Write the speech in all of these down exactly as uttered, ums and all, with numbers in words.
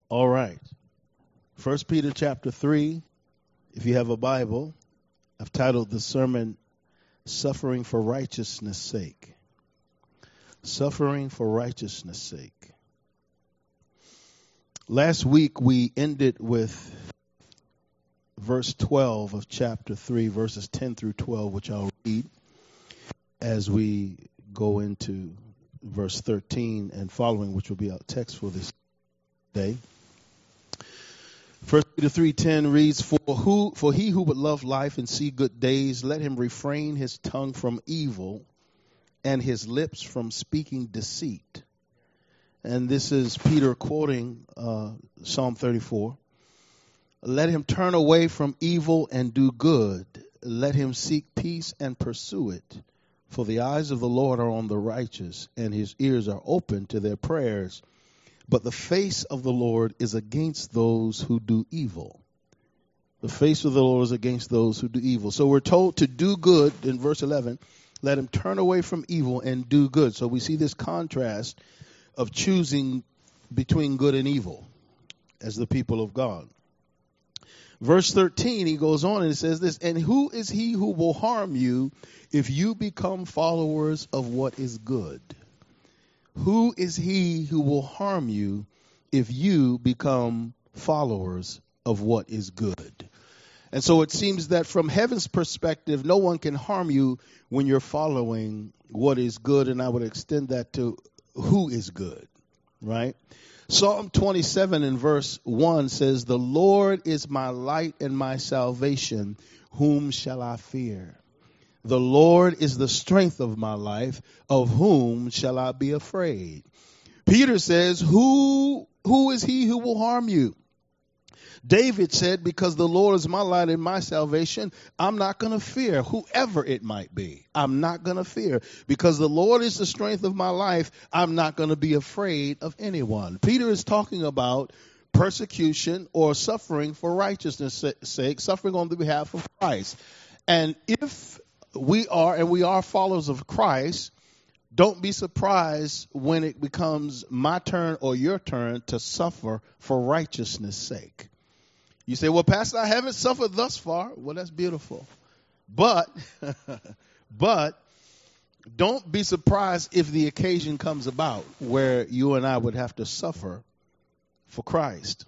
All right. First Peter chapter three, if you have a Bible, I've titled the sermon, Suffering for Righteousness' Sake. Suffering for Righteousness' Sake. Last week we ended with verse twelve of chapter three, verses ten through twelve, which I'll read as we go into verse thirteen and following, which will be our text for this day. First Peter three ten reads, For who for he who would love life and see good days, let him refrain his tongue from evil and his lips from speaking deceit. And this is Peter quoting uh, Psalm thirty-four. Let him turn away from evil and do good. Let him seek peace and pursue it. For the eyes of the Lord are on the righteous, and his ears are open to their prayers. But the face of the Lord is against those who do evil. The face of the Lord is against those who do evil. So we're told to do good in verse eleven. Let him turn away from evil and do good. So we see this contrast of choosing between good and evil as the people of God. Verse thirteen, he goes on and says this, And who is he who will harm you if you become followers of what is good? Who is he who will harm you if you become followers of what is good? And so it seems that from heaven's perspective, no one can harm you when you're following what is good. And I would extend that to who is good, right? Psalm twenty-seven in verse one says, The Lord is my light and my salvation. Whom shall I fear? The Lord is the strength of my life. Of whom shall I be afraid? Peter says, Who, who is he who will harm you? David said, because the Lord is my light and my salvation, I'm not going to fear whoever it might be. I'm not going to fear. Because the Lord is the strength of my life, I'm not going to be afraid of anyone. Peter is talking about persecution or suffering for righteousness' sake, suffering on the behalf of Christ. And if we are, and we are followers of Christ, don't be surprised when it becomes my turn or your turn to suffer for righteousness' sake. You say, well, Pastor, I haven't suffered thus far. Well, that's beautiful. But, but don't be surprised if the occasion comes about where you and I would have to suffer for Christ.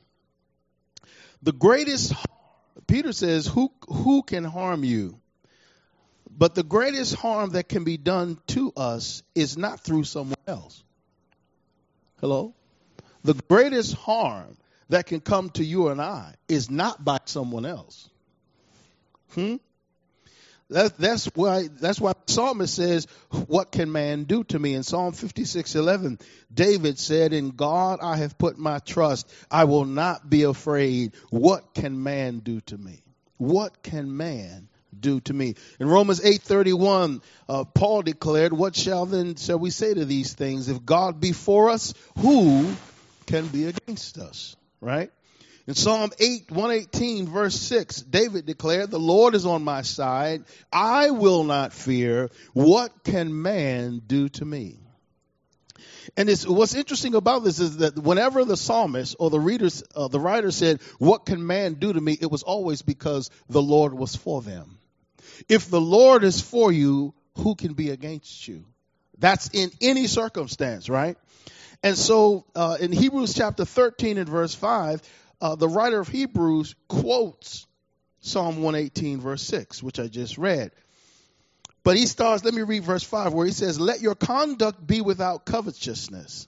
The greatest, Peter says, who, who can harm you? But the greatest harm that can be done to us is not through someone else. Hello? The greatest harm that can come to you and I is not by someone else. Hmm? That, that's why that's why the psalmist says, what can man do to me? In Psalm fifty-six eleven, David said, in God I have put my trust. I will not be afraid. What can man do to me? What can man do to me? In Romans eight thirty-one, uh, Paul declared, what shall then shall we say to these things? If God be for us, who can be against us? Right? In Psalm eight, one eighteen, verse six, David declared, the Lord is on my side. I will not fear. What can man do to me? And it's, what's interesting about this is that whenever the psalmist or the readers, uh, the writer said, what can man do to me? It was always because the Lord was for them. If the Lord is for you, who can be against you? That's in any circumstance, right? And so uh, in Hebrews chapter thirteen and verse five, uh, the writer of Hebrews quotes Psalm one eighteen verse six, which I just read. But he starts, let me read verse five, where he says, let your conduct be without covetousness.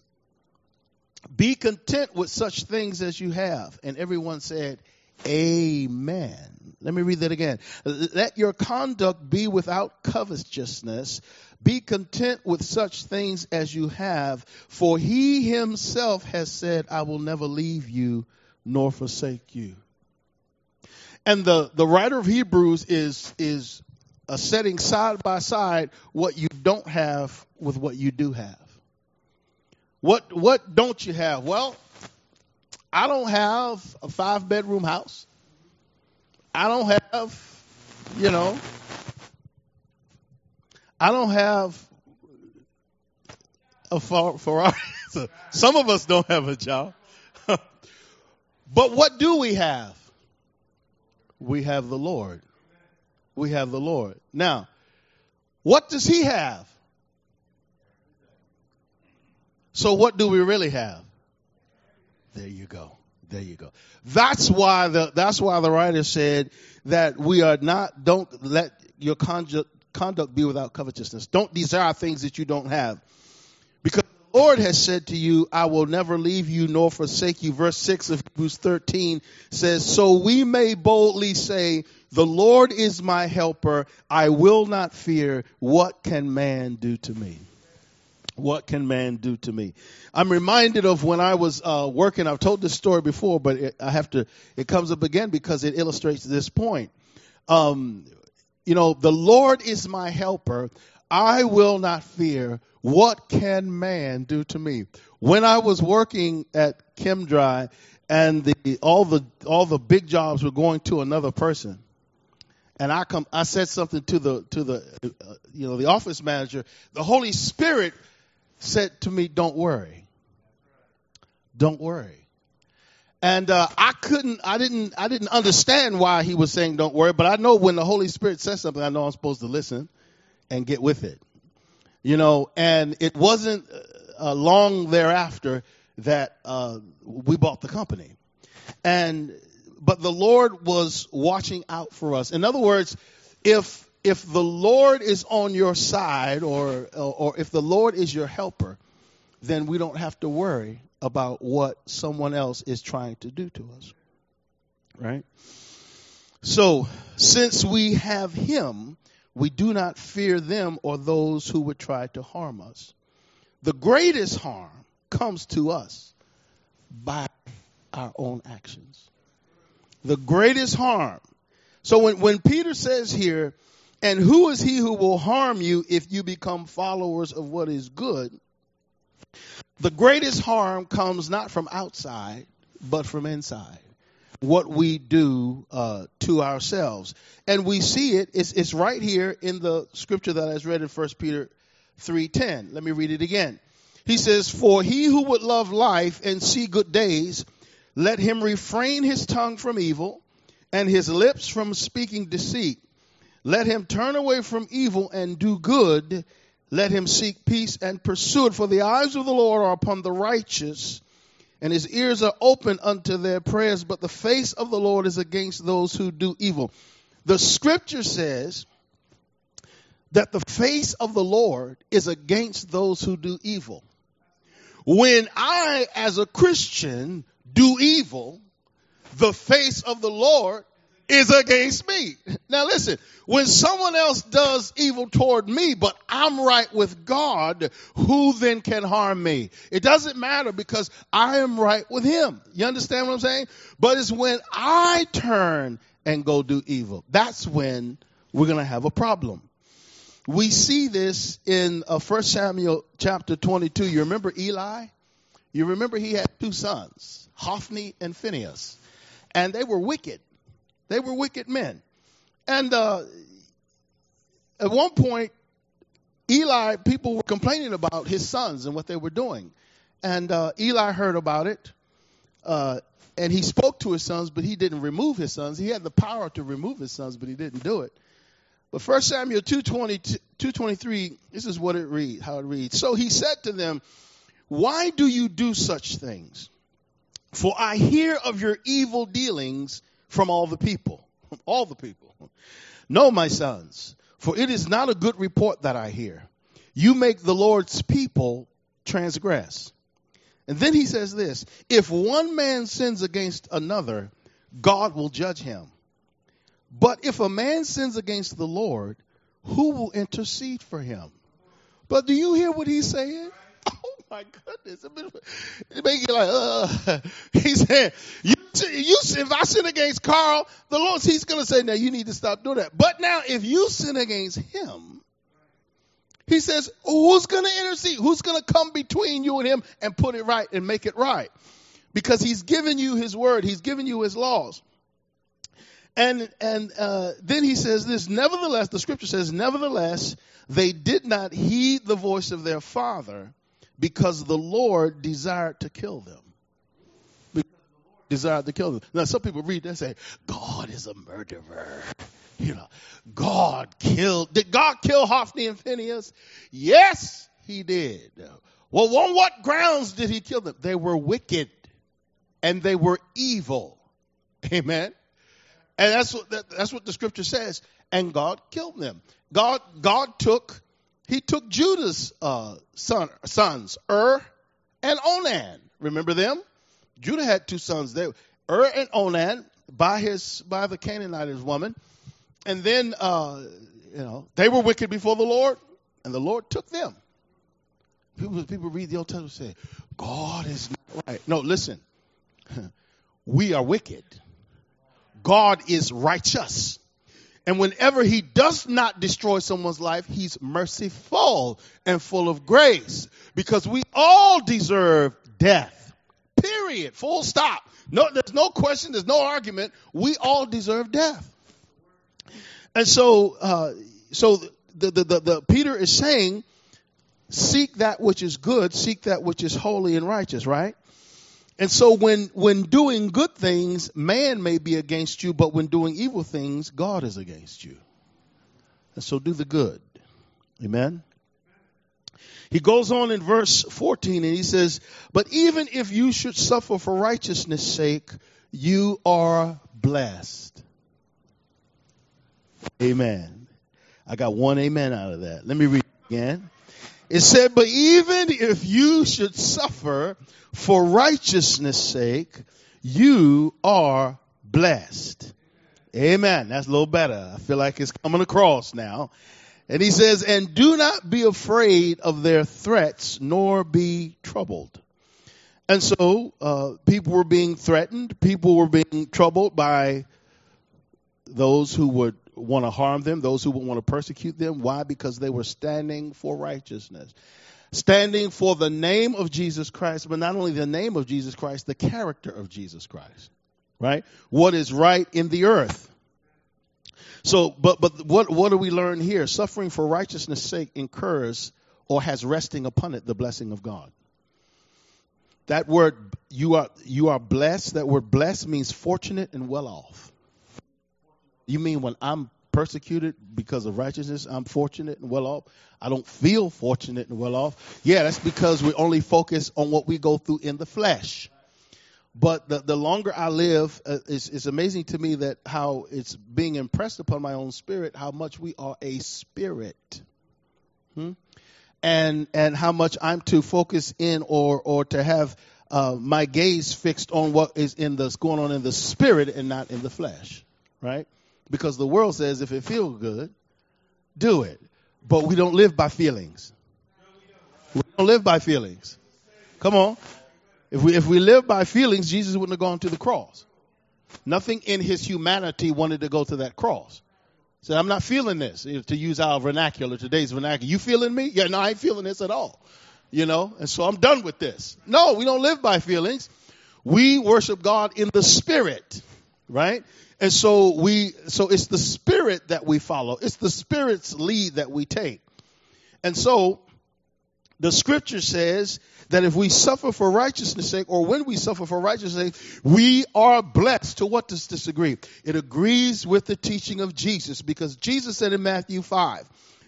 Be content with such things as you have. And everyone said, amen. Let me read that again. Let your conduct be without covetousness. Be content with such things as you have, for he himself has said, I will never leave you nor forsake you. And the, the writer of Hebrews is, is uh, setting side by side what you don't have with what you do have. What, what don't you have? Well, I don't have a five bedroom house. I don't have, you know, I don't have a Ferrari. Some of us don't have a job. But what do we have? We have the Lord. We have the Lord. Now, what does he have? So what do we really have? There you go. There you go. That's why the that's why the writer said that we are not, don't let your conduct, conduct be without covetousness. Don't desire things that you don't have. Because the Lord has said to you, I will never leave you nor forsake you. Verse six of Hebrews thirteen says, so we may boldly say, the Lord is my helper. I will not fear. What can man do to me? What can man do to me? I'm reminded of when I was uh, working. I've told this story before, but it, I have to, it comes up again because it illustrates this point. Um, you know, the Lord is my helper. I will not fear. What can man do to me? When I was working at ChemDry and the, all the, all the big jobs were going to another person, and I come, I said something to the, to the, uh, you know, the office manager. The Holy Spirit said to me, don't worry. Don't worry. And uh, I couldn't, I didn't, I didn't understand why he was saying don't worry, but I know when the Holy Spirit says something, I know I'm supposed to listen and get with it. You know, and it wasn't uh, long thereafter that uh, we bought the company. And, but the Lord was watching out for us. In other words, if If the Lord is on your side, or, or or if the Lord is your helper, then we don't have to worry about what someone else is trying to do to us. Right? So, since we have him, we do not fear them or those who would try to harm us. The greatest harm comes to us by our own actions. The greatest harm. So when, when Peter says here, and who is he who will harm you if you become followers of what is good? The greatest harm comes not from outside, but from inside. What we do uh, to ourselves. And we see it, it's, it's right here in the scripture that I just read in First Peter three ten. Let me read it again. He says, for he who would love life and see good days, let him refrain his tongue from evil and his lips from speaking deceit. Let him turn away from evil and do good. Let him seek peace and pursue it. For the eyes of the Lord are upon the righteous, and his ears are open unto their prayers. But the face of the Lord is against those who do evil. The scripture says that the face of the Lord is against those who do evil. When I, as a Christian, do evil, the face of the Lord is against me. Now listen, when someone else does evil toward me, but I'm right with God, who then can harm me? It doesn't matter because I am right with him. You understand what I'm saying? But it's when I turn and go do evil. That's when we're going to have a problem. We see this in uh, First Samuel chapter twenty-two. You remember Eli? You remember he had two sons, Hophni and Phinehas. And they were wicked. They were wicked men. And uh, at one point, Eli, people were complaining about his sons and what they were doing. And uh, Eli heard about it. Uh, and he spoke to his sons, but he didn't remove his sons. He had the power to remove his sons, but he didn't do it. But First Samuel two twenty-three, this is what it reads, how it reads. So he said to them, why do you do such things? For I hear of your evil dealings from all the people. From all the people. No, my sons, for it is not a good report that I hear. You make the Lord's people transgress. And then he says this, if one man sins against another, God will judge him. But if a man sins against the Lord, who will intercede for him? But do you hear what he's saying? Oh my goodness. It makes you like, uh, he said, you, you, if I sin against Carl, the Lord, he's going to say, now you need to stop doing that. But now if you sin against him, he says, who's going to intercede? Who's going to come between you and him and put it right and make it right? Because he's given you his word. He's given you his laws. And and uh, then he says this, nevertheless, the scripture says, nevertheless, they did not heed the voice of their father because the Lord desired to kill them. Because the Lord desired to kill them. Now, some people read that and say, God is a murderer. You know, God killed. Did God kill Hophni and Phinehas? Yes, he did. Well, on what grounds did he kill them? They were wicked and they were evil. Amen. And that's what that, that's what the scripture says. And God killed them. God God took he took Judah's uh, son sons, Ur and Onan. Remember them? Judah had two sons there, Ur and Onan, by his by the Canaanite woman. And then uh, you know they were wicked before the Lord, and the Lord took them. People people read the Old Testament and say, God is not right. No, listen. We are wicked. God is righteous. And whenever he does not destroy someone's life, he's merciful and full of grace. Because we all deserve death. Period. Full stop. No, there's no question. There's no argument. We all deserve death. And so, uh, so the, the, the, the Peter is saying, seek that which is good, seek that which is holy and righteous, right? And so when, when doing good things, man may be against you, but when doing evil things, God is against you. And so do the good. Amen. He goes on in verse fourteen and he says, but even if you should suffer for righteousness' sake, you are blessed. Amen. I got one amen out of that. Let me read it again. It said, but even if you should suffer for righteousness' sake, you are blessed. Amen. That's a little better. I feel like it's coming across now. And he says, and do not be afraid of their threats, nor be troubled. And so uh, people were being threatened. People were being troubled by those who would want to harm them, those who would want to persecute them. Why? Because they were standing for righteousness. Standing for the name of Jesus Christ, but not only the name of Jesus Christ, the character of Jesus Christ. Right? What is right in the earth. So, but but what, what do we learn here? Suffering for righteousness' sake incurs or has resting upon it the blessing of God. That word, you are you are blessed, that word blessed means fortunate and well off. You mean when I'm persecuted because of righteousness, I'm fortunate and well off? I don't feel fortunate and well off. Yeah, that's because we only focus on what we go through in the flesh. But the, the longer I live, uh, it's, it's amazing to me that how it's being impressed upon my own spirit, how much we are a spirit. Hmm? And and how much I'm to focus in or or to have uh, my gaze fixed on what is in the going on in the spirit and not in the flesh. Right? Because the world says if it feels good, do it. But we don't live by feelings. We don't live by feelings. Come on. If we if we live by feelings, Jesus wouldn't have gone to the cross. Nothing in his humanity wanted to go to that cross. He said, I'm not feeling this, to use our vernacular, today's vernacular. You feeling me? Yeah, no, I ain't feeling this at all. You know, and so I'm done with this. No, we don't live by feelings. We worship God in the spirit, right? And so we, so it's the spirit that we follow. It's the spirit's lead that we take. And so the scripture says that if we suffer for righteousness' sake, or when we suffer for righteousness' sake, we are blessed. To what does this agree? It agrees with the teaching of Jesus, because Jesus said in Matthew five,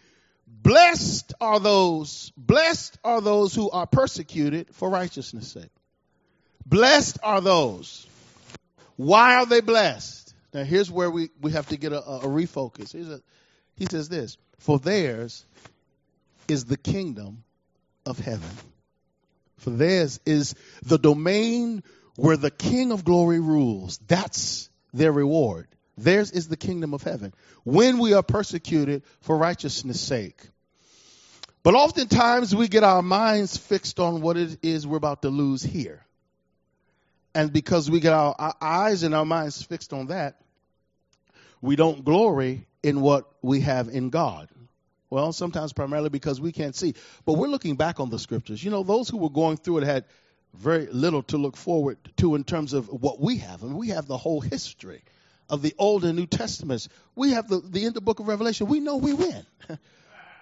blessed are those, blessed are those who are persecuted for righteousness' sake. Blessed are those. Why are they blessed? Now here's where we, we have to get a, a refocus. A, he says this, for theirs is the kingdom of heaven. For theirs is the domain where the King of glory rules. That's their reward. Theirs is the kingdom of heaven when we are persecuted for righteousness' sake. But oftentimes we get our minds fixed on what it is we're about to lose here. And because we get our, our eyes and our minds fixed on that, we don't glory in what we have in God. Well, sometimes primarily because we can't see. But we're looking back on the scriptures. You know, those who were going through it had very little to look forward to in terms of what we have. And we have the whole history of the Old and New Testaments. We have the, the end of the book of Revelation. We know we win.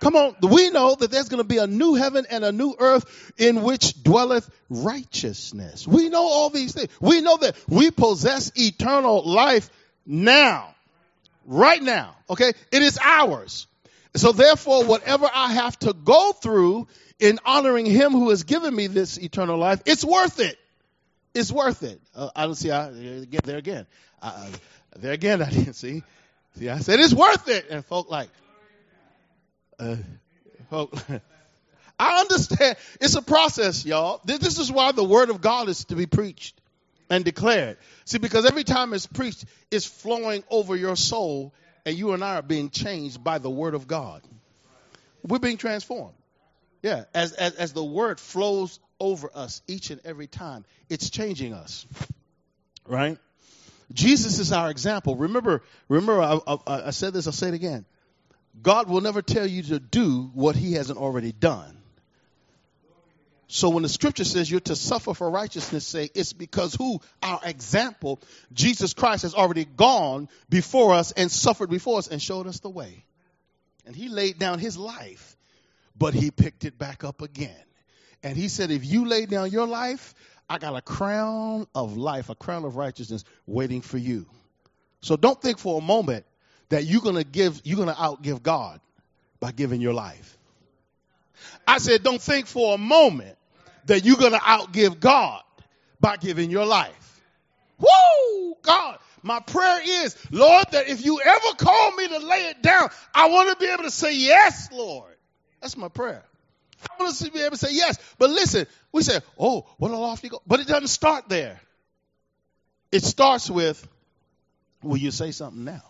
Come on. We know that there's going to be a new heaven and a new earth in which dwelleth righteousness. We know all these things. We know that we possess eternal life now. Right now. Okay. It is ours. So therefore, whatever I have to go through in honoring him who has given me this eternal life, it's worth it. It's worth it. Uh, I don't see. I, again, there again. Uh, there again, I didn't see. See, I said it's worth it. And folk like, uh, folk, I understand. It's a process, y'all. This is why the word of God is to be preached and declared. See, because every time it's preached, it's flowing over your soul, and you and I are being changed by the word of God. We're being transformed. Yeah, as, as as the word flows over us each and every time, it's changing us, right? Jesus is our example. Remember, remember, I, I, I said this, I'll say it again. God will never tell you to do what he hasn't already done. So when the scripture says you're to suffer for righteousness' sake, it's because who? Our example, Jesus Christ, has already gone before us and suffered before us and showed us the way. And he laid down his life, but he picked it back up again. And he said, if you lay down your life, I got a crown of life, a crown of righteousness waiting for you. So don't think for a moment that you're going to give, you're going to outgive God by giving your life. I said, don't think for a moment that you're going to outgive God by giving your life. Woo! God, my prayer is, Lord, that if you ever call me to lay it down, I want to be able to say, yes, Lord. That's my prayer. I want us to be able to say yes. But listen, we say, oh, what a lofty goal. But it doesn't start there. It starts with, will you say something now?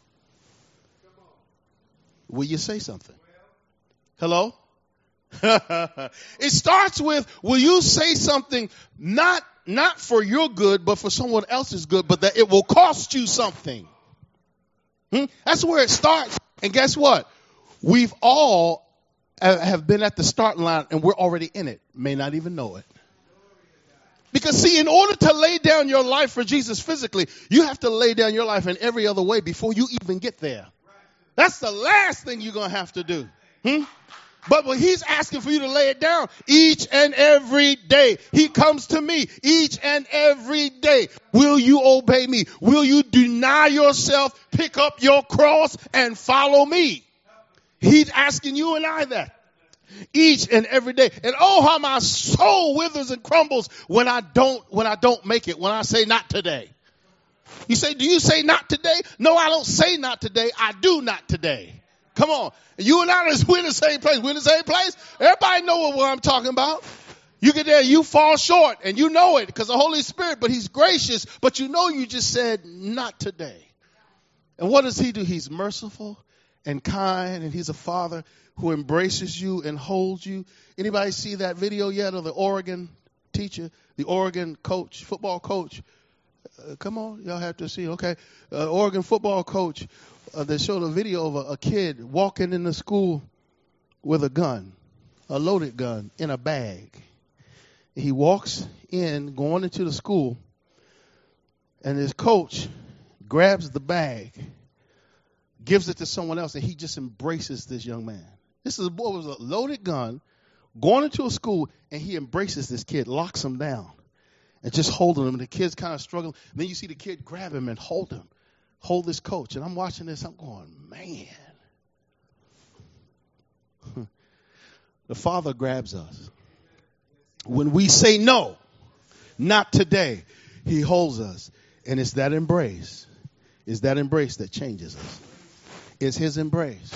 Will you say something? Hello? It starts with, will you say something not, not for your good, but for someone else's good, but that it will cost you something. Hmm? That's where it starts. And guess what? We've all have been at the starting line and we're already in it. May not even know it. Because see, in order to lay down your life for Jesus physically, you have to lay down your life in every other way before you even get there. That's the last thing you're going to have to do. Hmm? But when he's asking for you to lay it down each and every day, he comes to me each and every day. Will you obey me? Will you deny yourself, pick up your cross and follow me? He's asking you and I that each and every day. And oh, how my soul withers and crumbles when I don't, when I don't make it, when I say not today. You say, do you say not today? No, I don't say not today. I do not today. Come on. You and I, we're in the same place. We're in the same place. Everybody know what I'm talking about. You get there, you fall short, and you know it because the Holy Spirit, but he's gracious, but you know you just said not today. And what does he do? He's merciful and kind, and he's a father who embraces you and holds you. Anybody see that video yet of the Oregon teacher, the Oregon coach, football coach? Uh, come on, y'all have to see. Okay, uh, Oregon football coach. Uh, they showed a video of a, a kid walking into school with a gun, a loaded gun in a bag. He walks in, going into the school, and his coach grabs the bag, gives it to someone else, and he just embraces this young man. This is a boy with a loaded gun, going into a school, and he embraces this kid, locks him down, and just holding him. And the kid's kind of struggling. And then you see the kid grab him and hold him, hold this coach. And I'm watching this, I'm going, man. The Father grabs us. When we say no, not today, he holds us. And it's that embrace. It's that embrace that changes us. It's his embrace.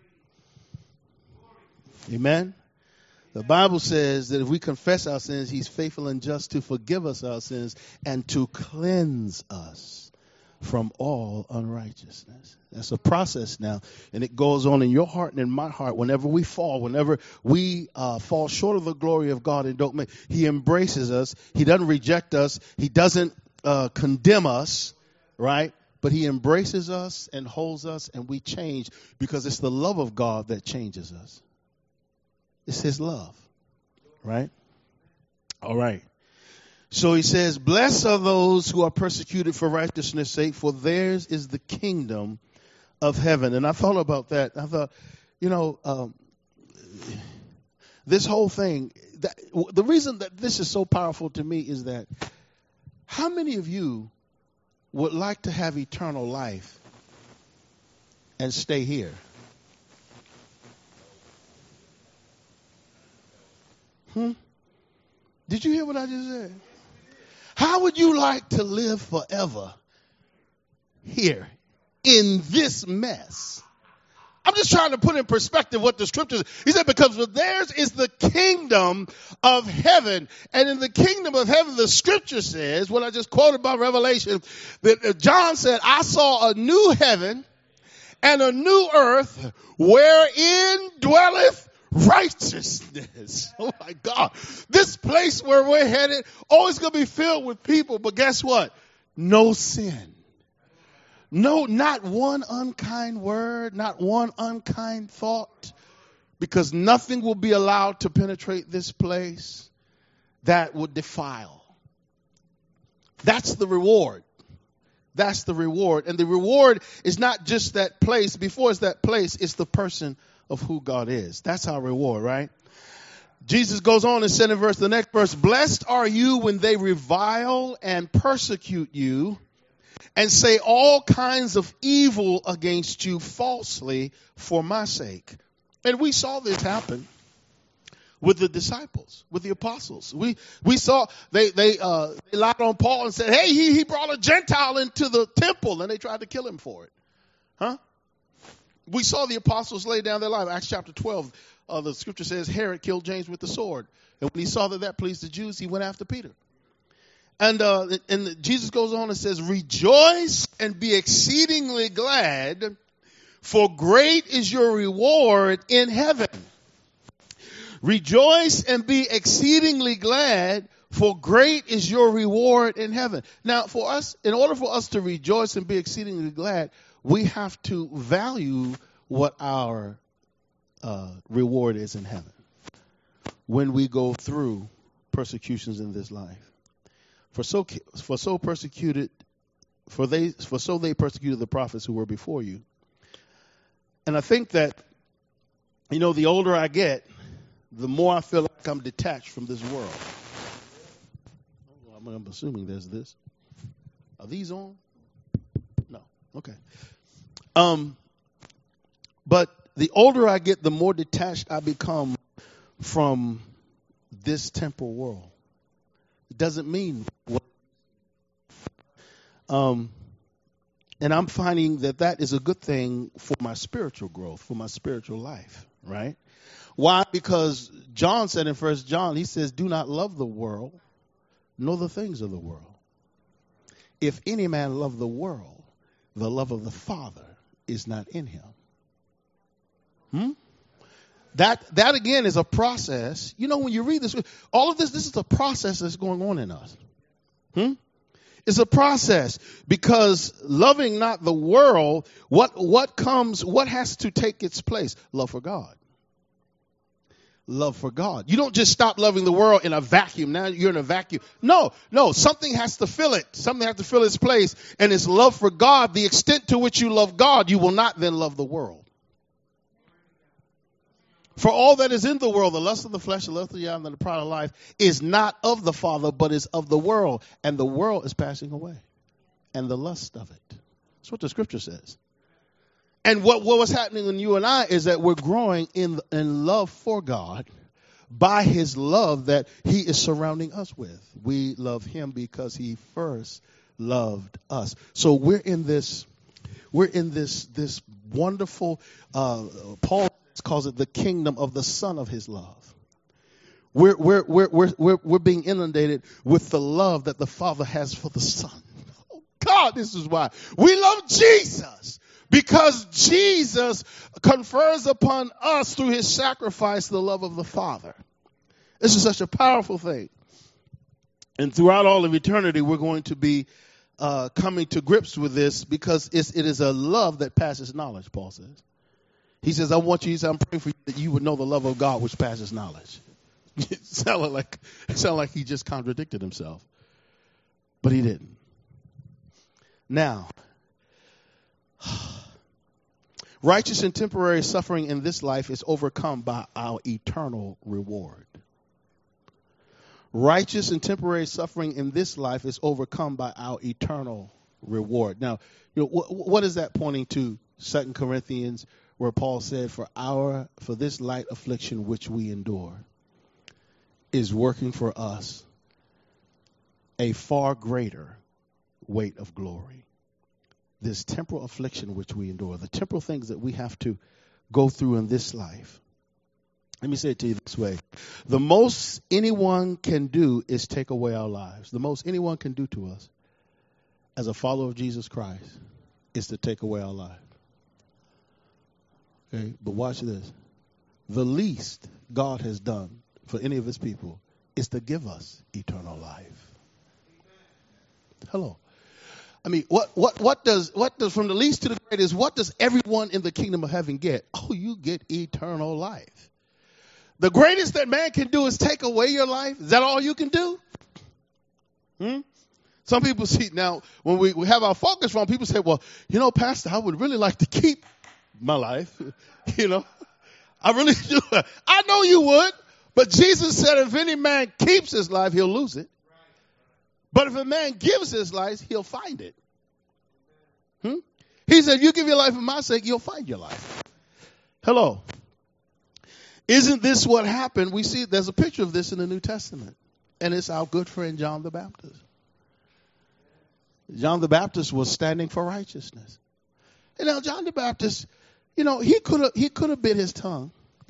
Amen. The Bible says that if we confess our sins, he's faithful and just to forgive us our sins and to cleanse us from all unrighteousness. That's a process now, and it goes on in your heart and in my heart. Whenever we fall, whenever we uh, fall short of the glory of God and don't make, he embraces us. He doesn't reject us. He doesn't uh, condemn us, right? But he embraces us and holds us, and we change because it's the love of God that changes us. It's his love, right? All right. So he says, blessed are those who are persecuted for righteousness' sake, for theirs is the kingdom of heaven. And I thought about that. I thought, you know, um, this whole thing, that, the reason that this is so powerful to me is that how many of you would like to have eternal life and stay here? Hmm? Did you hear what I just said? How would you like to live forever here in this mess? I'm just trying to put in perspective what the scriptures. He said, because theirs is the kingdom of heaven. And in the kingdom of heaven, the scripture says, what I just quoted about Revelation, that John said, I saw a new heaven and a new earth wherein dwelleth righteousness. Oh my God. This place where we're headed, always going to be filled with people. But guess what? No sin. No, not one unkind word, not one unkind thought, because nothing will be allowed to penetrate this place that would defile. That's the reward. That's the reward. And the reward is not just that place. Before it's that place, it's the person of who God is. That's our reward, right? Jesus goes on and said in verse, the next verse, blessed are you when they revile and persecute you and say all kinds of evil against you falsely for my sake. And we saw this happen with the disciples, with the apostles. We we saw they they uh, they lied on Paul and said, hey, he, he brought a Gentile into the temple, and they tried to kill him for it. Huh? We saw the apostles lay down their life. Acts chapter twelve, uh, the scripture says Herod killed James with the sword. And when he saw that that pleased the Jews, he went after Peter. And, uh, and Jesus goes on and says, rejoice and be exceedingly glad, for great is your reward in heaven. Rejoice and be exceedingly glad, for great is your reward in heaven. Now, for us, in order for us to rejoice and be exceedingly glad, we have to value what our uh, reward is in heaven when we go through persecutions in this life. For so for so persecuted, for they for so they persecuted the prophets who were before you. And I think that, you know, the older I get, the more I feel like I'm detached from this world. I'm assuming there's this. Are these on? No. Okay. Um, but the older I get, the more detached I become from this temporal world. It doesn't mean what. Um, and I'm finding that that is a good thing for my spiritual growth, for my spiritual life, right? Why? Because John said in First John, he says, do not love the world, nor the things of the world. If any man love the world, the love of the Father is not in him. Hmm? That, that again is a process. You know, when you read this, all of this, this is a process that's going on in us. Hmm? It's a process, because loving not the world, what, what comes, what has to take its place? Love for God. Love for God. You don't just stop loving the world in a vacuum. Now you're in a vacuum. No, no, something has to fill it. Something has to fill its place. And it's love for God. The extent to which you love God, you will not then love the world. For all that is in the world, the lust of the flesh, the lust of the eye, and the pride of life, is not of the Father, but is of the world. And the world is passing away. And the lust of it. That's what the scripture says. And what, what was happening in you and I is that we're growing in, in love for God by his love that he is surrounding us with. We love him because he first loved us. So we're in this, we're in this, this wonderful, uh, Paul calls it the kingdom of the Son of his love. We're, we're, we're, we're, we're, we're being inundated with the love that the Father has for the Son. Oh God, this is why we love Jesus. Because Jesus confers upon us through his sacrifice the love of the Father. This is such a powerful thing. And throughout all of eternity, we're going to be uh, coming to grips with this, because it's, it is a love that passes knowledge, Paul says. He says, I want you, he says, I'm praying for you that you would know the love of God which passes knowledge. It sounded like, it sounded like he just contradicted himself. But he didn't. Now, Righteous and temporary suffering in this life is overcome by our eternal reward. Righteous and temporary suffering in this life is overcome by our eternal reward. Now, you know, wh- what is that pointing to? Second Corinthians, where Paul said, "For our for this light affliction which we endure is working for us a far greater weight of glory." This temporal affliction which we endure, the temporal things that we have to go through in this life. Let me say it to you this way. The most anyone can do is take away our lives. The most anyone can do to us as a follower of Jesus Christ is to take away our life. Okay, but watch this. The least God has done for any of his people is to give us eternal life. Hello. I mean, what, what, what does, what does, from the least to the greatest, what does everyone in the kingdom of heaven get? Oh, you get eternal life. The greatest that man can do is take away your life. Is that all you can do? Hmm? Some people see, now, when we, we have our focus on, people say, well, you know, Pastor, I would really like to keep my life. You know, I really do. I know you would. But Jesus said, if any man keeps his life, he'll lose it. But if a man gives his life, he'll find it. Hmm? He said, if you give your life for my sake, you'll find your life. Hello. Isn't this what happened? We see there's a picture of this in the New Testament. And it's our good friend John the Baptist. John the Baptist was standing for righteousness. And now John the Baptist, you know, he could have he could have bit his tongue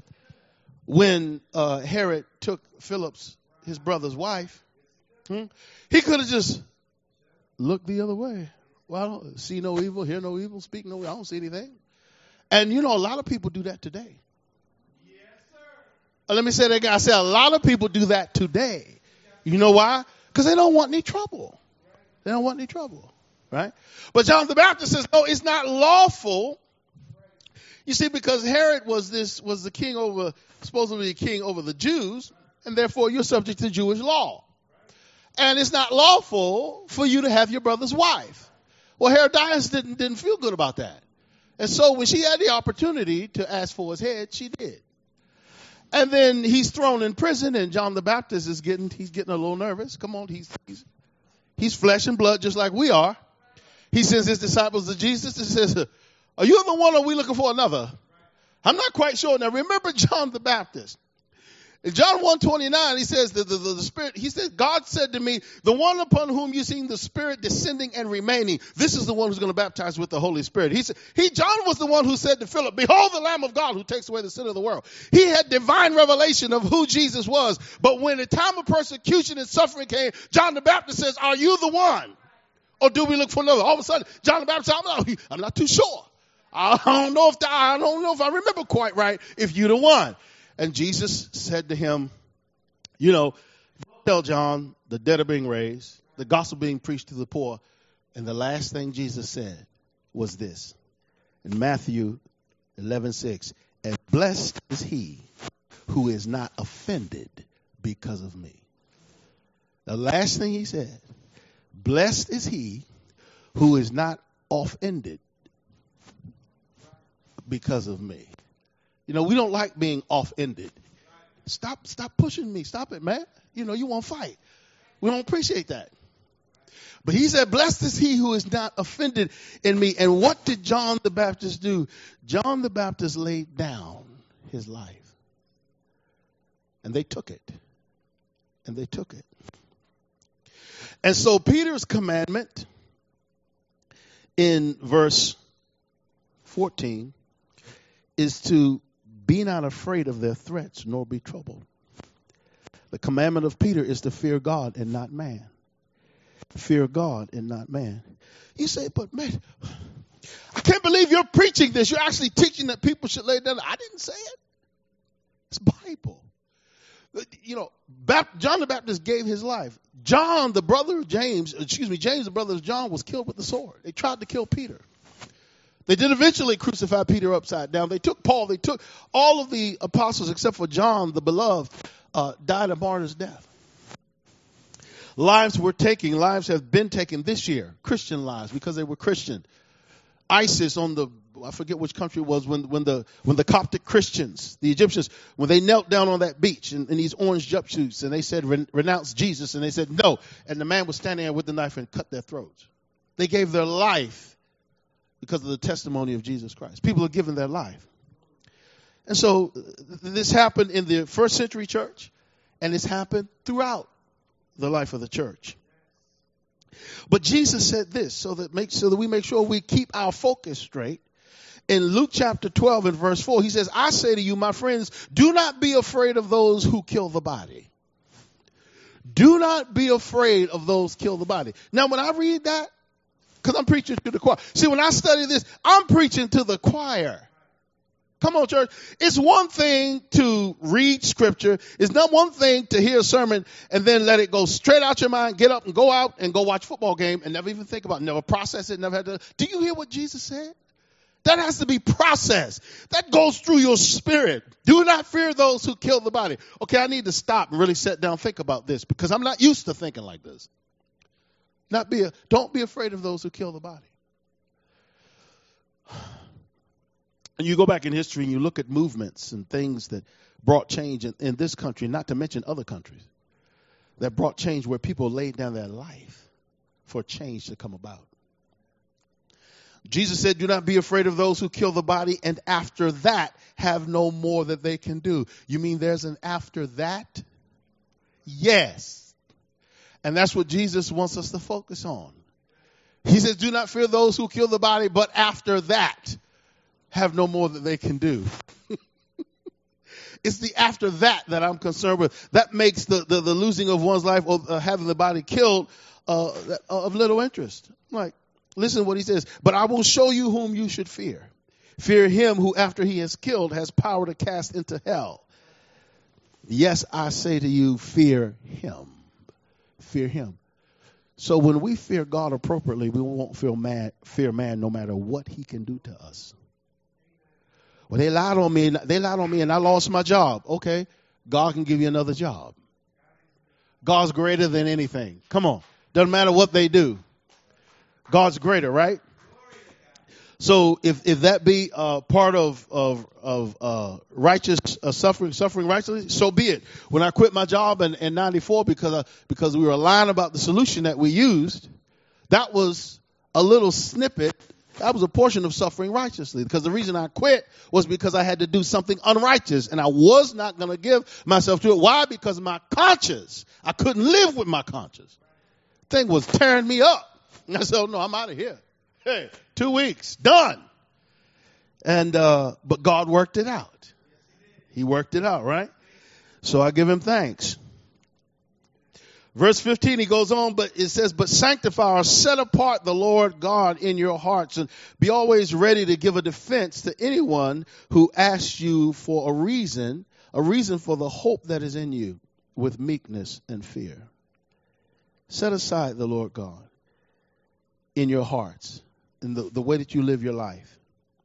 when uh, Herod took Philip's, his brother's wife. Hmm? He could have just looked the other way. Well, I don't see no evil, hear no evil, speak no evil. I don't see anything. And, you know, a lot of people do that today. Yes, sir. Let me say that again. I said a lot of people do that today. You know why? Because they don't want any trouble. They don't want any trouble. Right? But John the Baptist says, no, it's not lawful. You see, because Herod was this was the king over, supposedly a king over the Jews, and therefore you're subject to Jewish law. And it's not lawful for you to have your brother's wife. Well, Herodias didn't didn't feel good about that. And so when she had the opportunity to ask for his head, she did. And then he's thrown in prison, and John the Baptist is getting he's getting a little nervous. Come on, he's he's he's flesh and blood just like we are. He sends his disciples to Jesus and says, are you the one or are we looking for another? I'm not quite sure. Now remember John the Baptist. In John one twenty-nine, he says that the, the, the Spirit, he said, God said to me, the one upon whom you've seen the Spirit descending and remaining, this is the one who's going to baptize with the Holy Spirit. He said, he, John was the one who said to Philip, behold the Lamb of God who takes away the sin of the world. He had divine revelation of who Jesus was. But when the time of persecution and suffering came, John the Baptist says, are you the one? Or do we look for another? All of a sudden, John the Baptist, I'm not, I'm not too sure. I don't know if the, I don't know if I remember quite right if you're the one. And Jesus said to him, you know, tell John the dead are being raised, the gospel being preached to the poor. And the last thing Jesus said was this in Matthew eleven six, and blessed is he who is not offended because of me. The last thing he said, blessed is he who is not offended because of me. You know, we don't like being off-ended. Stop, stop pushing me. Stop it, man. You know, you want to fight. We don't appreciate that. But he said, blessed is he who is not offended in me. And what did John the Baptist do? John the Baptist laid down his life. And they took it. And they took it. And so Peter's commandment in verse fourteen is to be not afraid of their threats, nor be troubled. The commandment of Peter is to fear God and not man. Fear God and not man. You say, but man, I can't believe you're preaching this. You're actually teaching that people should lay down. I didn't say it. It's Bible. You know, John the Baptist gave his life. John, the brother of James, excuse me, James, the brother of John, was killed with the sword. They tried to kill Peter. They did eventually crucify Peter upside down. They took Paul. They took all of the apostles except for John, the beloved, uh, died a martyr's death. Lives were taken. Lives have been taken this year. Christian lives because they were Christian. ISIS on the I forget which country it was, when, when the when the Coptic Christians, the Egyptians, when they knelt down on that beach in, in these orange jumpsuits and they said, renounce Jesus, and they said no, and the man was standing there with the knife and cut their throats. They gave their life because of the testimony of Jesus Christ. People are giving their life. And so this happened in the first century church, and it's happened throughout the life of the church. But Jesus said this so that make so that we make sure we keep our focus straight. In Luke chapter twelve and verse four, he says, I say to you, my friends, do not be afraid of those who kill the body. Do not be afraid of those who kill the body. Now, when I read that, because I'm preaching to the choir. See, when I study this, I'm preaching to the choir. Come on, church. It's one thing to read scripture. It's not one thing to hear a sermon and then let it go straight out your mind, get up and go out and go watch a football game and never even think about it, never process it, never had to. Do you hear what Jesus said? That has to be processed. That goes through your spirit. Do not fear those who kill the body. Okay, I need to stop and really sit down and think about this because I'm not used to thinking like this. Not be a, don't be afraid of those who kill the body. And you go back in history and you look at movements and things that brought change in, in this country, not to mention other countries, that brought change where people laid down their life for change to come about. Jesus said, do not be afraid of those who kill the body, and after that have no more that they can do. You mean there's an after that? Yes. And that's what Jesus wants us to focus on. He says, do not fear those who kill the body, but after that have no more that they can do. It's the after that that I'm concerned with. That makes the, the, the losing of one's life or uh, having the body killed uh, of little interest. Like, listen to what he says. But I will show you whom you should fear. Fear him who after he is killed has power to cast into hell. Yes, I say to you, fear him. Fear him. So when we fear God appropriately, we won't feel mad, fear man no matter what he can do to us. Well, they lied on me. They lied on me and I lost my job. Okay, God can give you another job. God's greater than anything. Come on. Doesn't matter what they do. God's greater, right? So if if that be uh, part of of of uh, righteous uh, suffering, suffering righteously, so be it. When I quit my job in, in ninety-four because uh, because we were lying about the solution that we used, that was a little snippet. That was a portion of suffering righteously. Because the reason I quit was because I had to do something unrighteous, and I was not going to give myself to it. Why? Because my conscience. I couldn't live with my conscience. Thing was tearing me up. And I said, oh, no, I'm out of here. Hey, two weeks, done. And, uh, but God worked it out. He worked it out, right? So I give him thanks. Verse fifteen, he goes on, but it says, but sanctify or set apart the Lord God in your hearts and be always ready to give a defense to anyone who asks you for a reason, a reason for the hope that is in you with meekness and fear. Set aside the Lord God in your hearts, in the, the way that you live your life.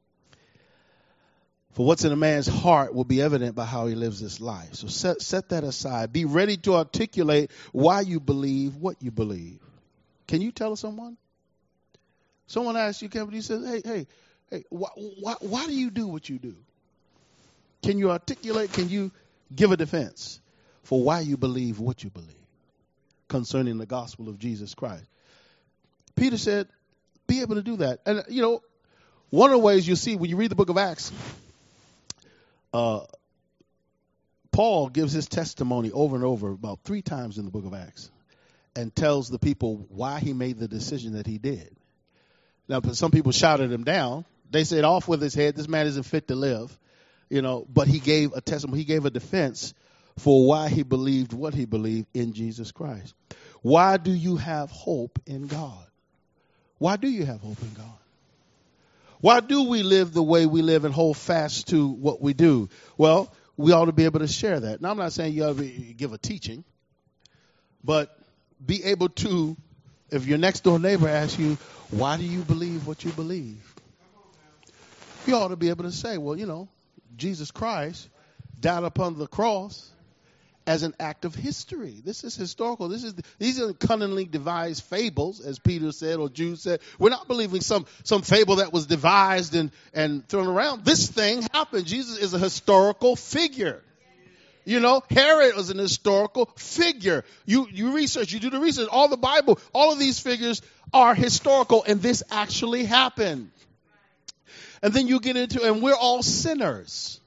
For what's in a man's heart will be evident by how he lives his life. So set, set that aside. Be ready to articulate why you believe what you believe. Can you tell someone? Someone asks you, Kevin, he says, hey, hey, hey, why, why, why do you do what you do? Can you articulate, can you give a defense for why you believe what you believe concerning the gospel of Jesus Christ? Peter said, be able to do that. And, you know, one of the ways you see when you read the book of Acts, uh, Paul gives his testimony over and over about three times in the book of Acts and tells the people why he made the decision that he did. Now, some people shouted him down. They said, off with his head. This man isn't fit to live. You know, but he gave a testimony. He gave a defense for why he believed what he believed in Jesus Christ. Why do you have hope in God? Why do you have hope in God? Why do we live the way we live and hold fast to what we do? Well, we ought to be able to share that. Now, I'm not saying you ought to be, give a teaching, but be able to, if your next door neighbor asks you, why do you believe what you believe? You ought to be able to say, well, you know, Jesus Christ died upon the cross as an act of history. This is historical. This is these are cunningly devised fables, as Peter said or Jude said. We're not believing some some fable that was devised and and thrown around. This thing happened. Jesus is a historical figure. You know, Herod was an historical figure. You you research, you do the research. All the Bible, all of these figures are historical, and this actually happened. And then you get into, and we're all sinners.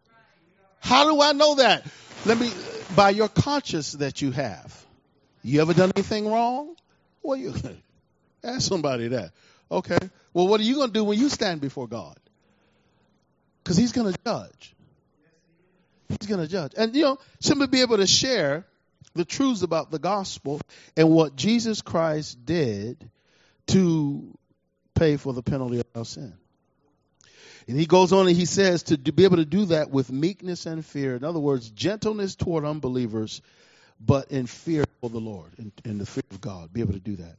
How do I know that? Let me, by your conscience that you have. You ever done anything wrong? Well, you ask somebody that. Okay. Well, what are you going to do when you stand before God? Because he's going to judge. He's going to judge. And, you know, simply be able to share the truths about the gospel and what Jesus Christ did to pay for the penalty of our sin. And he goes on and he says to be able to do that with meekness and fear. In other words, gentleness toward unbelievers, but in fear for the Lord, in, in the fear of God. Be able to do that.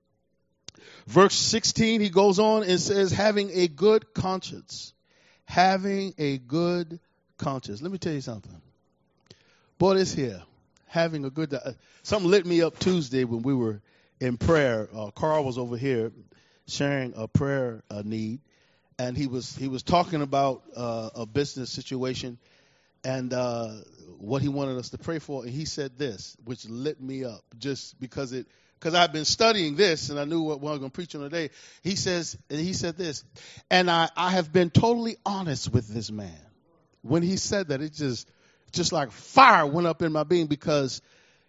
Verse sixteen, he goes on and says, having a good conscience. Having a good conscience. Let me tell you something. Boy, this here. Having a good, uh, something lit me up Tuesday when we were in prayer. Uh, Carl was over here sharing a prayer uh, need. And he was he was talking about uh, a business situation and uh, what he wanted us to pray for. And he said this, which lit me up just because it because I've been studying this and I knew what, what I was going to preach on today. He says and he said this, and I, I have been totally honest with this man. When he said that, it just just like fire went up in my being, because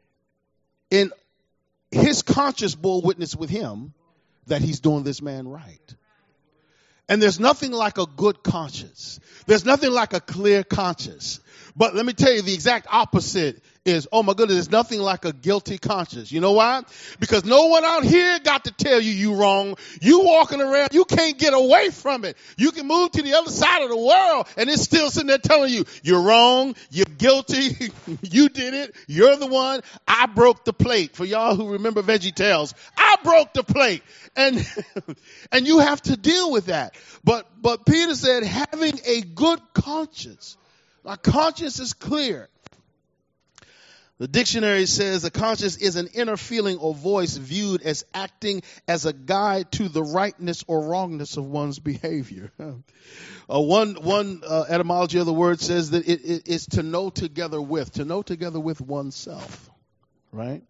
in his conscience bore witness with him that he's doing this man right. And there's nothing like a good conscience. There's nothing like a clear conscience. But let me tell you, the exact opposite is, oh my goodness, there's nothing like a guilty conscience. You know why? Because no one out here got to tell you you wrong. You walking around, you can't get away from it. You can move to the other side of the world and it's still sitting there telling you, you're wrong, you're guilty, you did it, you're the one. I broke the plate. For y'all who remember VeggieTales, I broke the plate. And and you have to deal with that. But but Peter said, having a good conscience. Our conscience is clear. The dictionary says a conscience is an inner feeling or voice viewed as acting as a guide to the rightness or wrongness of one's behavior. uh, one one uh, etymology of the word says that it, it is to know together with, to know together with oneself, right?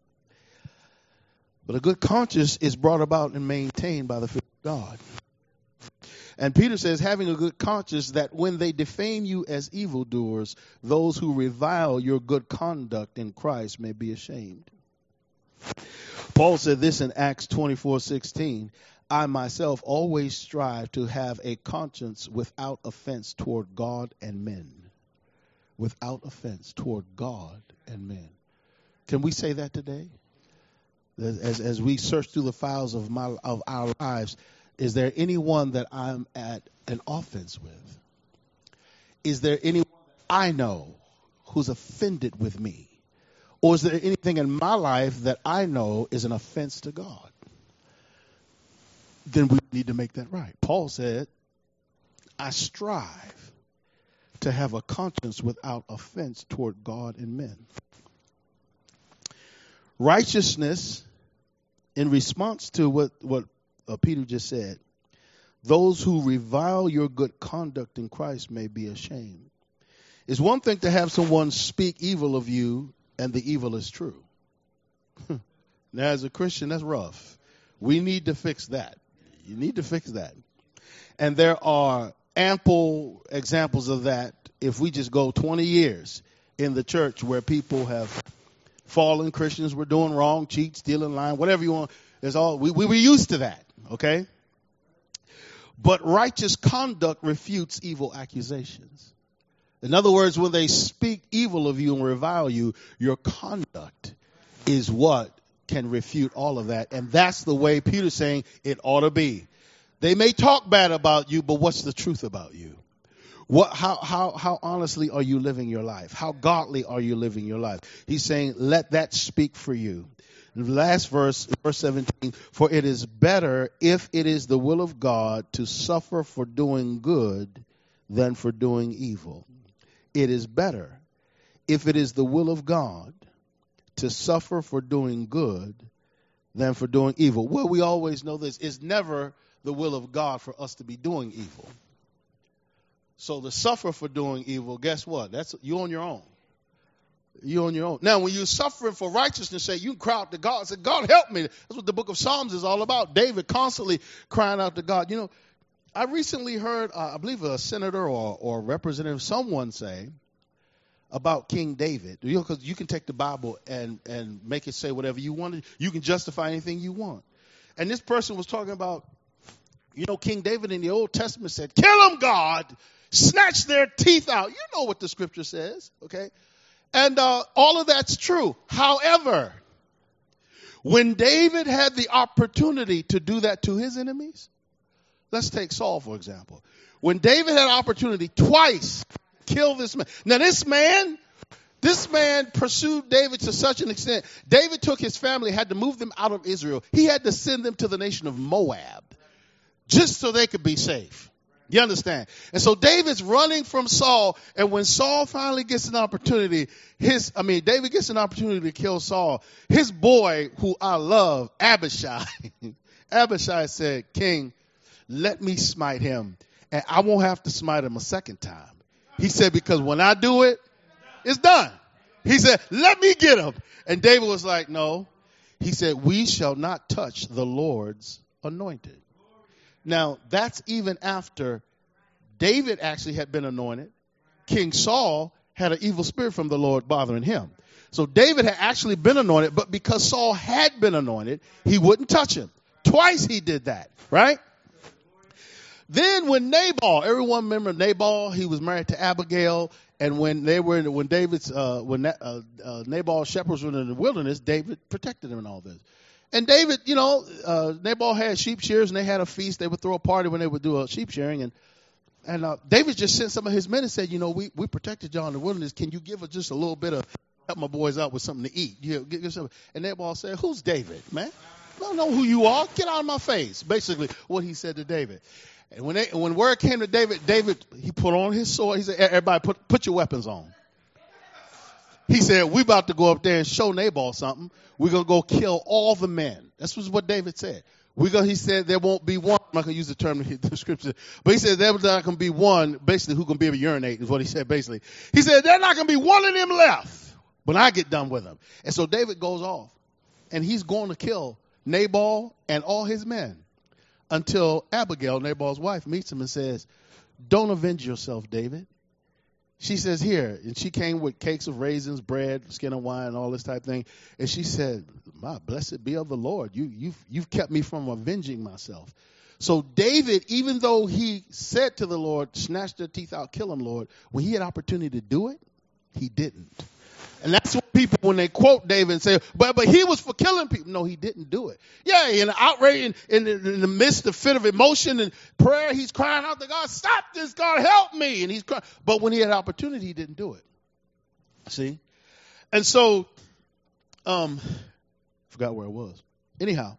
But a good conscience is brought about and maintained by the fear of God. And Peter says, having a good conscience, that when they defame you as evildoers, those who revile your good conduct in Christ may be ashamed. Paul said this in Acts twenty-four sixteen. I myself always strive to have a conscience without offense toward God and men. Without offense toward God and men. Can we say that today? As, as we search through the files of my of our lives, is there anyone that I'm at an offense with? Is there anyone I know who's offended with me? Or is there anything in my life that I know is an offense to God? Then we need to make that right. Paul said, I strive to have a conscience without offense toward God and men. Righteousness, in response to what, what uh, Peter just said, those who revile your good conduct in Christ may be ashamed. It's one thing to have someone speak evil of you and the evil is true. Now, as a Christian, that's rough. We need to fix that. You need to fix that. And there are ample examples of that if we just go twenty years in the church where people have fallen, Christians were doing wrong, cheat, stealing, lying, whatever you want. It's all we, we were used to that, okay? But righteous conduct refutes evil accusations. In other words, when they speak evil of you and revile you, your conduct is what can refute all of that. And that's the way Peter's saying it ought to be. They may talk bad about you, but what's the truth about you? What, how, how, how honestly are you living your life? How godly are you living your life? He's saying, let that speak for you. The last verse, verse seventeen, for it is better if it is the will of God to suffer for doing good than for doing evil. It is better if it is the will of God to suffer for doing good than for doing evil. Well, we always know this. It's never the will of God for us to be doing evil. So to suffer for doing evil, guess what? That's you on your own. You on your own. Now, when you're suffering for righteousness' sake, you can cry out to God and say, God, help me. That's what the book of Psalms is all about. David constantly crying out to God. You know, I recently heard, uh, I believe a senator or, or representative, someone say about King David. You know, because you can take the Bible and, and make it say whatever you want. You can justify anything you want. And this person was talking about, you know, King David in the Old Testament said, kill them, God. Snatch their teeth out. You know what the scripture says, okay? And uh, all of that's true. However, when David had the opportunity to do that to his enemies, let's take Saul, for example. When David had opportunity twice to kill this man. Now, this man, this man pursued David to such an extent. David took his family, had to move them out of Israel. He had to send them to the nation of Moab just so they could be safe. You understand? And so David's running from Saul, and when Saul finally gets an opportunity, his, I mean, David gets an opportunity to kill Saul. His boy, who I love, Abishai, Abishai said, King, let me smite him, and I won't have to smite him a second time. He said, because when I do it, it's done. He said, let me get him. And David was like, no. He said, we shall not touch the Lord's anointed. Now, that's even after David actually had been anointed. King Saul had an evil spirit from the Lord bothering him. So David had actually been anointed, but because Saul had been anointed, he wouldn't touch him. Twice he did that, right? Then when Nabal, everyone remember Nabal, he was married to Abigail, and when they were in, when David's uh, when uh, uh, Nabal's shepherds were in the wilderness, David protected him in all this. And David, you know, uh, Nabal had sheep shears, and they had a feast. They would throw a party when they would do a sheep shearing. And and uh, David just sent some of his men and said, you know, we, we protected y'all in the wilderness. Can you give us just a little bit of, help my boys out with something to eat? You know, give, give something. And Nabal said, who's David, man? I don't know who you are. Get out of my face. Basically what he said to David. And when they, when word came to David, David, he put on his sword. He said, everybody put, put your weapons on. He said, we about to go up there and show Nabal something. We're going to go kill all the men. That's what David said. We're gonna, he said there won't be one. I'm not going to use the term in the scripture. But he said there's not going to be one, basically, who's going to be able to urinate is what he said, basically. He said there's not going to be one of them left when I get done with them. And so David goes off. And he's going to kill Nabal and all his men until Abigail, Nabal's wife, meets him and says, don't avenge yourself, David. She says, here, and she came with cakes of raisins, bread, skin of wine, all this type of thing. And she said, my blessed be of the Lord. You, you've, you've kept me from avenging myself. So David, even though he said to the Lord, snatch their teeth out, kill them, Lord, when he had opportunity to do it, he didn't. And that's what people, when they quote David and say, but but he was for killing people. No, he didn't do it. Yeah, in the outrage, in, in, the, in the midst of fit of emotion and prayer, he's crying out to God, stop this, God, help me. And he's crying. But when he had opportunity, he didn't do it. See? And so, um, forgot where it was. Anyhow,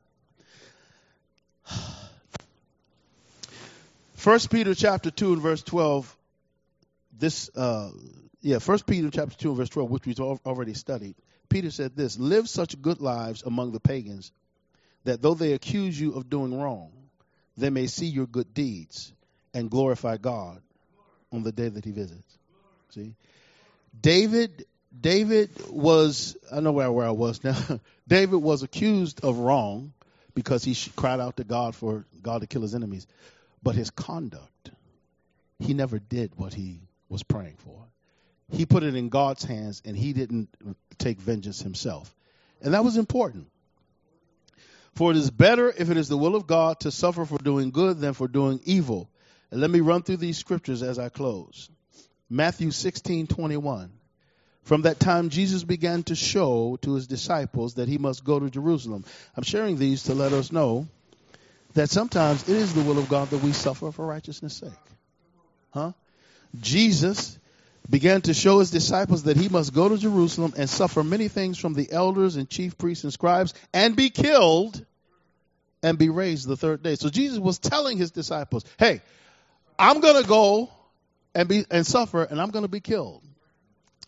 First Peter chapter two and verse twelve, this, uh, Yeah, First Peter chapter two, verse twelve, which we've already studied. Peter said this, live such good lives among the pagans that though they accuse you of doing wrong, they may see your good deeds and glorify God on the day that he visits. See? David, David was, I know where, where I was now. David was accused of wrong because he cried out to God for God to kill his enemies. But his conduct, he never did what he was praying for. He put it in God's hands, and he didn't take vengeance himself. And that was important. For it is better, if it is the will of God, to suffer for doing good than for doing evil. And let me run through these scriptures as I close. Matthew sixteen twenty-one. From that time, Jesus began to show to his disciples that he must go to Jerusalem. I'm sharing these to let us know that sometimes it is the will of God that we suffer for righteousness' sake. Huh? Jesus began to show his disciples that he must go to Jerusalem and suffer many things from the elders and chief priests and scribes and be killed and be raised the third day. So Jesus was telling his disciples, hey, I'm going to go and be and suffer, and I'm going to be killed.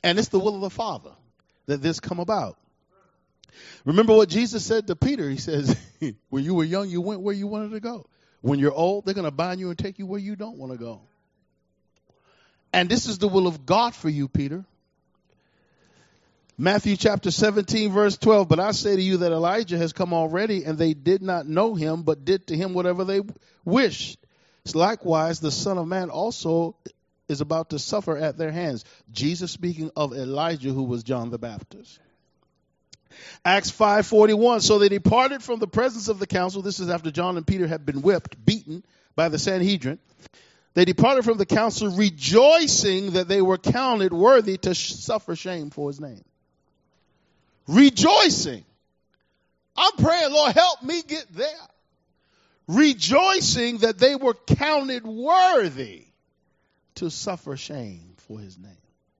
And it's the will of the Father that this come about. Remember what Jesus said to Peter. He says, when you were young, you went where you wanted to go. When you're old, they're going to bind you and take you where you don't want to go. And this is the will of God for you, Peter. Matthew chapter seventeen, verse twelve. But I say to you that Elijah has come already, and they did not know him, but did to him whatever they wished. Likewise, the Son of Man also is about to suffer at their hands. Jesus speaking of Elijah, who was John the Baptist. Acts five forty-one. So they departed from the presence of the council. This is after John and Peter had been whipped, beaten by the Sanhedrin. They departed from the council rejoicing that they were counted worthy to sh- suffer shame for his name. Rejoicing. I'm praying, Lord, help me get there. Rejoicing that they were counted worthy to suffer shame for his name.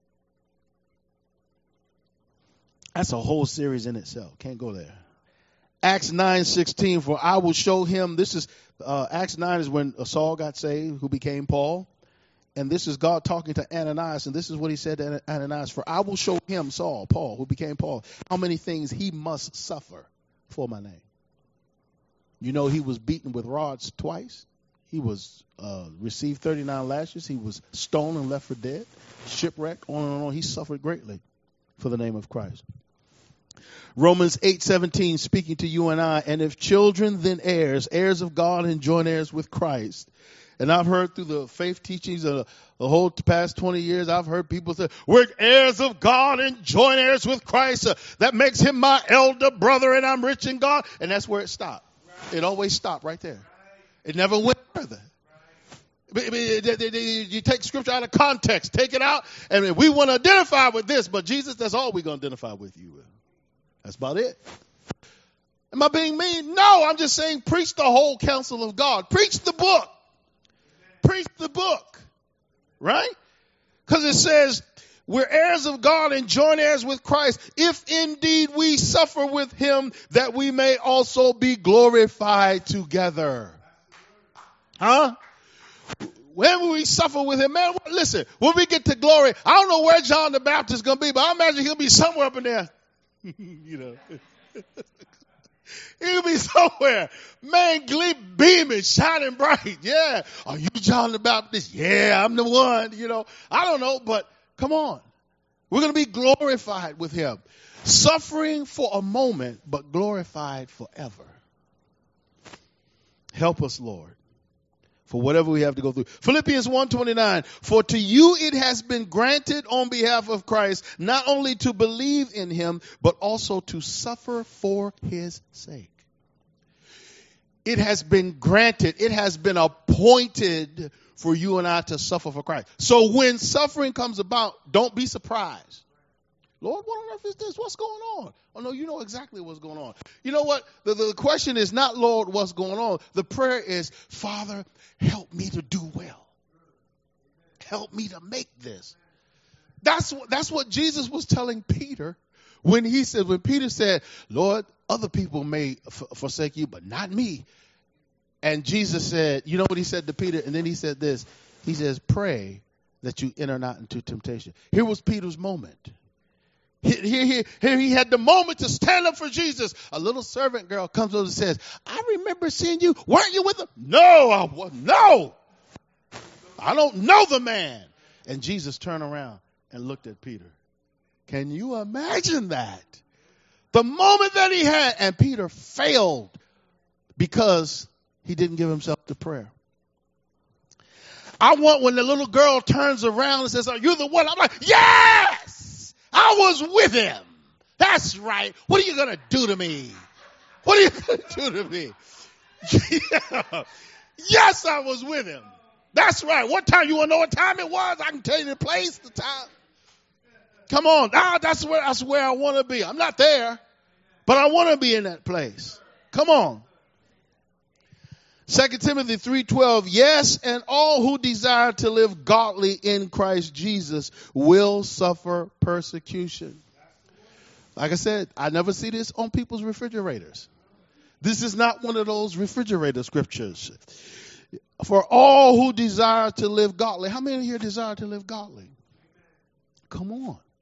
That's a whole series in itself. Can't go there. Acts nine sixteen, for I will show him. This is, uh, Acts nine is when Saul got saved, who became Paul. And this is God talking to Ananias. And this is what he said to Ananias, for I will show him, Saul, Paul, who became Paul, how many things he must suffer for my name. You know, he was beaten with rods twice. He was uh, received thirty-nine lashes. He was stoned and left for dead. Shipwrecked, on and on. He suffered greatly for the name of Christ. Romans eight seventeen, speaking to you and I, and if children, then heirs, heirs of God and joint heirs with Christ. And I've heard through the faith teachings of the whole past twenty years, I've heard people say, we're heirs of God and joint heirs with Christ. Uh, that makes him my elder brother and I'm rich in God. And that's where it stopped. Right. It always stopped right there. Right. It never went further. Right. You take scripture out of context, take it out, and we want to identify with this, but Jesus, that's all we're going to identify with you with. That's about it. Am I being mean? No, I'm just saying preach the whole counsel of God. Preach the book. Preach the book. Right? Because it says we're heirs of God and joint heirs with Christ, if indeed we suffer with him, that we may also be glorified together. Huh? When will we suffer with him? Man, listen, when we get to glory, I don't know where John the Baptist is going to be, but I imagine he'll be somewhere up in there. You know. He'll be somewhere. Man, gleam, beaming, shining bright. Yeah. Are you John the Baptist? Yeah, I'm the one. You know, I don't know, but come on. We're going to be glorified with him. Suffering for a moment, but glorified forever. Help us, Lord, for whatever we have to go through. Philippians one twenty-nine, for to you it has been granted on behalf of Christ, not only to believe in him, but also to suffer for his sake. It has been granted, it has been appointed for you and I to suffer for Christ. So when suffering comes about, don't be surprised. Lord, what on earth is this? What's going on? Oh, no, you know exactly what's going on. You know what? The, the question is not, Lord, what's going on? The prayer is, Father, help me to do well. Help me to make this. That's, that's what Jesus was telling Peter when he said, when Peter said, Lord, other people may f- forsake you, but not me. And Jesus said, you know what he said to Peter? And then he said this. He says, pray that you enter not into temptation. Here was Peter's moment. Here, here, here he had the moment to stand up for Jesus. A little servant girl comes over and says, I remember seeing you. Weren't you with him? No, I wasn't. No. I don't know the man. And Jesus turned around and looked at Peter. Can you imagine that? The moment that he had, and Peter failed because he didn't give himself to prayer. I want when the little girl turns around and says, are you the one? I'm like, yes, I was with him. That's right. What are you going to do to me? What are you going to do to me? Yeah. Yes, I was with him. That's right. What time? You want to know what time it was? I can tell you the place, the time. Come on. Ah, that's where, that's where I want to be. I'm not there, but I want to be in that place. Come on. Second Timothy three twelve, yes, and all who desire to live godly in Christ Jesus will suffer persecution. Like I said, I never see this on people's refrigerators. This is not one of those refrigerator scriptures. For all who desire to live godly. How many here desire to live godly? Come on.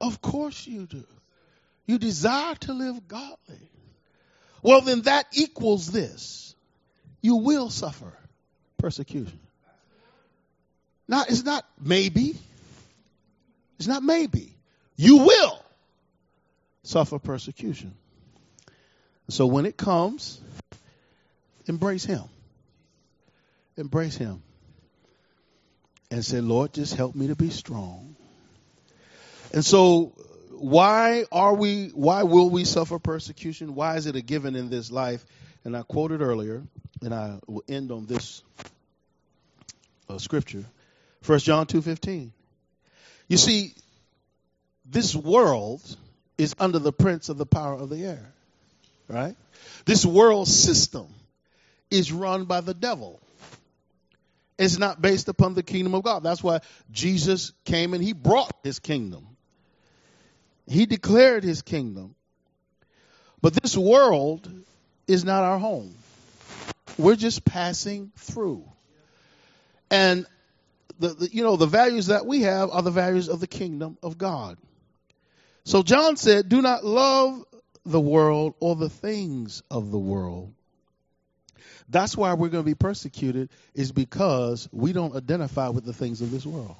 Of course you do. You desire to live godly. Well, then that equals this. You will suffer persecution. Now, it's not maybe. It's not maybe. You will suffer persecution. So when it comes, embrace him. Embrace him. And say, Lord, just help me to be strong. And so why are we, why will we suffer persecution? Why is it a given in this life? And I quoted earlier, and I will end on this uh, scripture. First John two fifteen. You see, this world is under the prince of the power of the air. Right? This world system is run by the devil. It's not based upon the kingdom of God. That's why Jesus came and he brought his kingdom. He declared his kingdom. But this world is not our home. We're just passing through. And the, the you know the values that we have are the values of the kingdom of God. So John said, do not love the world or the things of the world. That's why we're going to be persecuted, is because we don't identify with the things of this world.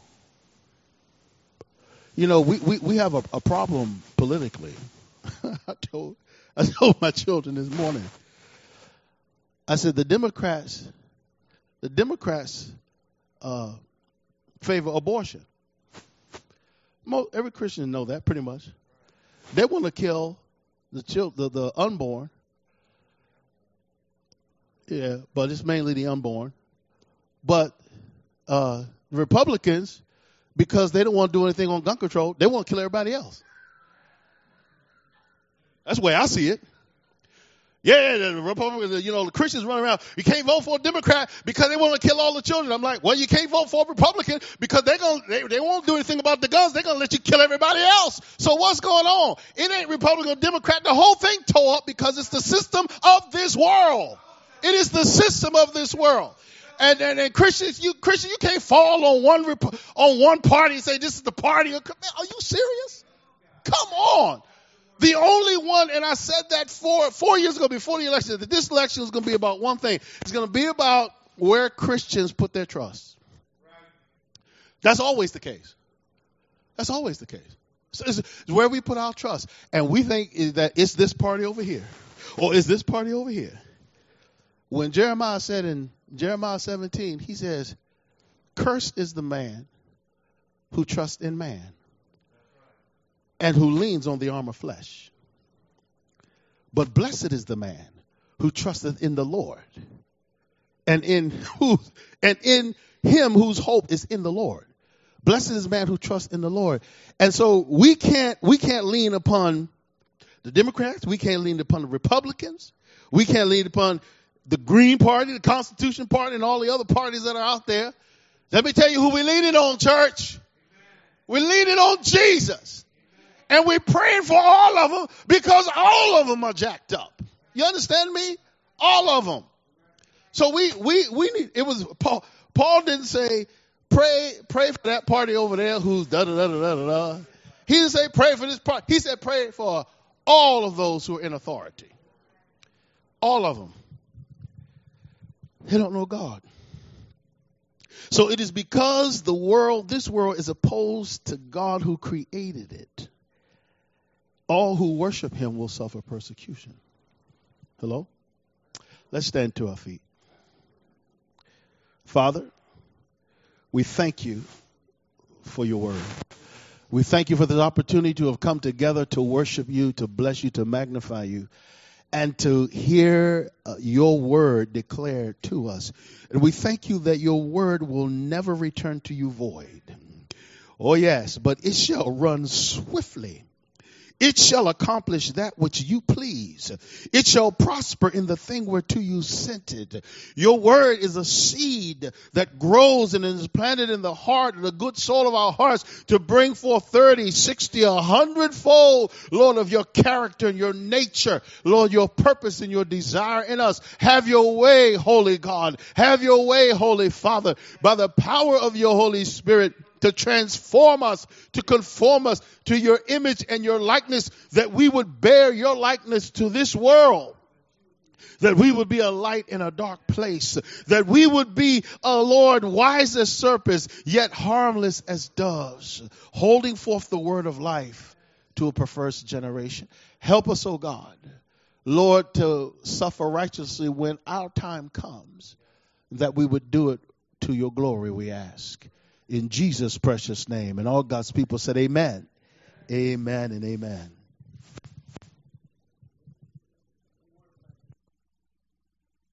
You know, we, we, we have a, a problem politically. I told I told my children this morning. I said the Democrats, the Democrats uh, favor abortion. Most, every Christian know that pretty much. They want to kill the child, the, the unborn. Yeah, but it's mainly the unborn. But uh, Republicans, because they don't want to do anything on gun control, they want to kill everybody else. That's the way I see it. Yeah, the Republicans, you know, the Christians run around. You can't vote for a Democrat because they want to kill all the children. I'm like, well, you can't vote for a Republican because they're gonna, they, they won't do anything about the guns. They're going to let you kill everybody else. So what's going on? It ain't Republican or Democrat. The whole thing tore up because it's the system of this world. It is the system of this world. And, and, and Christians, you Christians, you can't fall on one on one party and say this is the party. Are you serious? Come on. The only one, and I said that four, four years ago before the election, that this election is going to be about one thing. It's going to be about where Christians put their trust. That's always the case. That's always the case. It's, it's where we put our trust. And we think that it's this party over here, or it's this party over here. When Jeremiah said in Jeremiah seventeen, he says, cursed is the man who trusts in man and who leans on the arm of flesh. But blessed is the man who trusteth in the Lord, and in who and in him whose hope is in the Lord. Blessed is the man who trusts in the Lord. And so we can't we can't lean upon the Democrats, we can't lean upon the Republicans, we can't lean upon the Green Party, the Constitution Party, and all the other parties that are out there. Let me tell you who we're leaning on, church. We're leaning on Jesus. And we're praying for all of them because all of them are jacked up. You understand me? All of them. So we we we need. It was Paul. Paul didn't say pray pray for that party over there who's da da da da da da. He didn't say pray for this party. He said pray for all of those who are in authority. All of them. They don't know God. So it is because the world, this world, is opposed to God who created it. All who worship him will suffer persecution. Hello? Let's stand to our feet. Father, we thank you for your word. We thank you for this opportunity to have come together to worship you, to bless you, to magnify you, and to hear uh, your word declared to us. And we thank you that your word will never return to you void. Oh, yes, but it shall run swiftly. It shall accomplish that which you please. It shall prosper in the thing whereto you sent it. Your word is a seed that grows and is planted in the heart and the good soul of our hearts to bring forth thirty, sixty, a hundredfold, Lord, of your character and your nature. Lord, your purpose and your desire in us. Have your way, Holy God. Have your way, Holy Father. By the power of your Holy Spirit, to transform us, to conform us to your image and your likeness, that we would bear your likeness to this world. That we would be a light in a dark place. That we would be, oh Lord, wise as serpents, yet harmless as doves, holding forth the word of life to a perverse generation. Help us, oh God, Lord, to suffer righteously when our time comes, that we would do it to your glory, we ask. In Jesus' precious name. And all God's people said amen. Amen and amen.